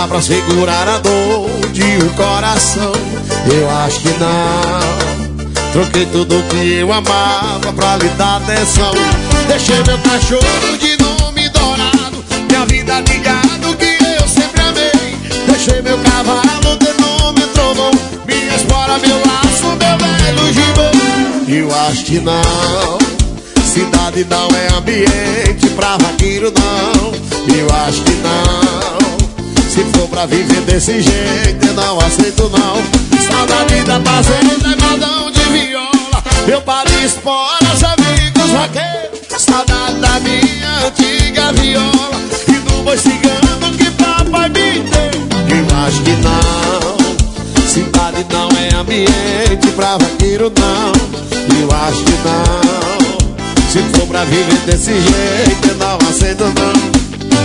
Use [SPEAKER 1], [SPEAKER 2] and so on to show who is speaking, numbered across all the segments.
[SPEAKER 1] pra segurar a dor de um coração. Eu acho que não. Troquei tudo que eu amava pra lhe dar atenção. Deixei meu cachorro de nome dourado, minha vida de gado que eu sempre amei. Deixei meu cavalo de nome trovão, minha espora, meu laço, meu velho gibão. Eu acho que não. Cidade não é ambiente pra vaqueiro não. Eu acho que não. Se for pra viver desse jeito eu não aceito não. Saudade da fazenda é modão de viola, meu par de esporas, amigos vaqueiros. Saudade da minha antiga viola e do boi cigano que papai me deu. Eu acho que não. Cidade não é ambiente pra vaqueiro não. Eu acho que não. Se for pra viver desse jeito eu não aceito não.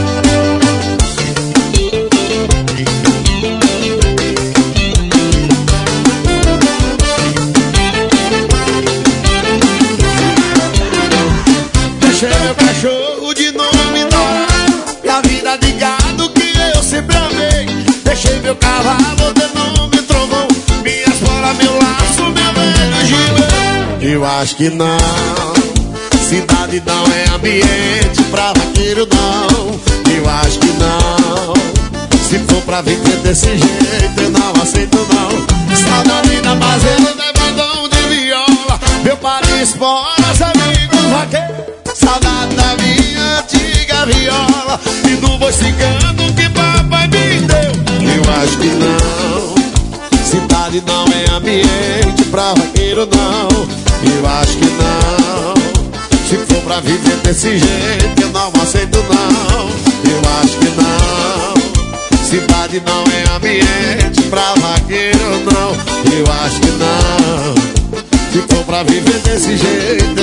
[SPEAKER 1] Deixei meu cachorro de nome dourado, minha vida de gado que eu sempre amei. Deixei meu cavalo de nome trovão, minha espora, meu laço, meu velho gibão. Eu acho que não. Cidade não é ambiente pra vaqueiro não. Eu acho que não. Se for pra viver desse jeito eu não aceito não. Saudade da fazenda é bandão de viola, meu par de esporas, amigos vaqueiros. Saudade da minha antiga viola e do boi cigano que papai me deu. Eu acho que não. Cidade não é ambiente pra vaqueiro não. Eu acho que não. Se for pra viver desse jeito eu não aceito não. Eu acho que não. Cidade não é ambiente pra vaqueiro não. Eu acho que não. Se for pra viver desse jeito